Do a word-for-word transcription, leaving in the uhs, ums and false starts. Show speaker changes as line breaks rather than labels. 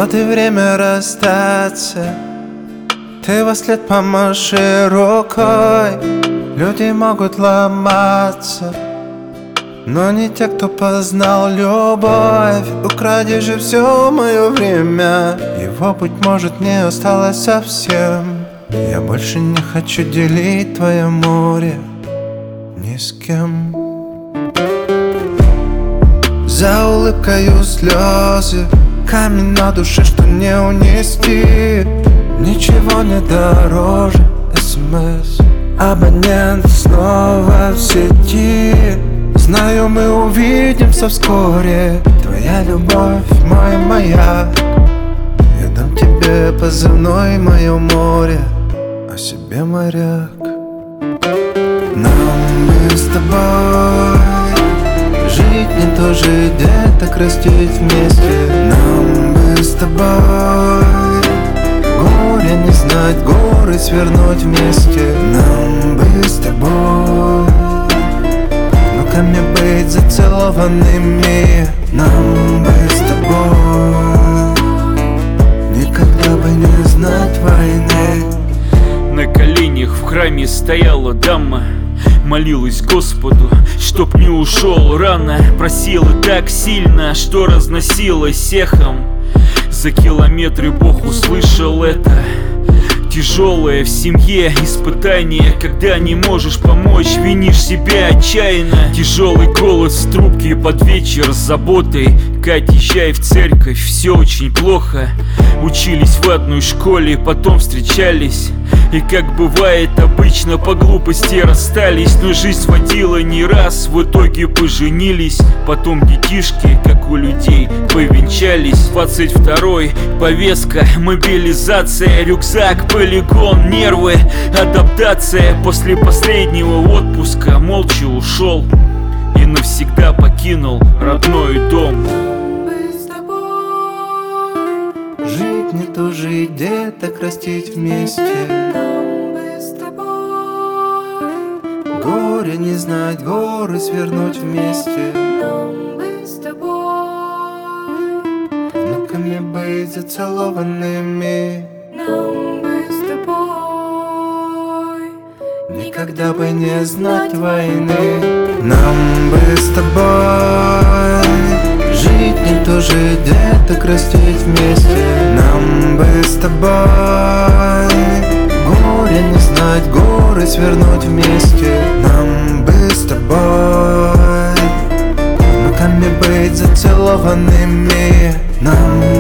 Вот и время расстаться. Ты во след помаши рукой. Люди могут ломаться, но не те, кто познал любовь. Укради же все мое время, его, быть может, не осталось совсем. Я больше не хочу делить твое море ни с кем. За улыбкою слезы, камень на душе, что не унести. Ничего не дороже СМС. Абонент снова в сети. Знаю, мы увидимся вскоре. Твоя любовь, мой маяк. Я дам тебе позывной, мое море, а себе моряк. Нам бы с тобой жить не то же, деток растить вместе. Нам бы с тобой горе не знать, горы свернуть вместе. Нам бы с тобой внуками быть зацелованными. Нам бы с тобой никогда бы не знать войны.
На коленях в храме стояла дама, молилась Господу, чтоб не ушел рано. Просила так сильно, что разносилась эхом. За километры Бог услышал это. Тяжелое в семье испытание, когда не можешь помочь, винишь себя отчаянно. Тяжелый голос в трубке под вечер с заботой. Кать, езжай в церковь, все очень плохо. Учились в одной школе, потом встречались. И как бывает обычно, по глупости расстались. Но жизнь сводила не раз, в итоге поженились. Потом детишки, как у людей, повенчались. Двадцать второй, повестка, мобилизация, рюкзак, полигон, нервы, адаптация. После последнего отпуска молча ушел и навсегда покинул родной дом.
Жить не то же, деток растить вместе.
Нам бы с тобой
Горе не знать, горы свернуть вместе.
Нам бы с тобой
Внуками быть зацелованными.
Нам бы с тобой
Никогда бы не знать войны. Нам бы с тобой жить не то же, деток растить вместе. Нам бы с тобой горе не знать, горы свернуть вместе. Нам бы с тобой внуками быть зацелованными. Нам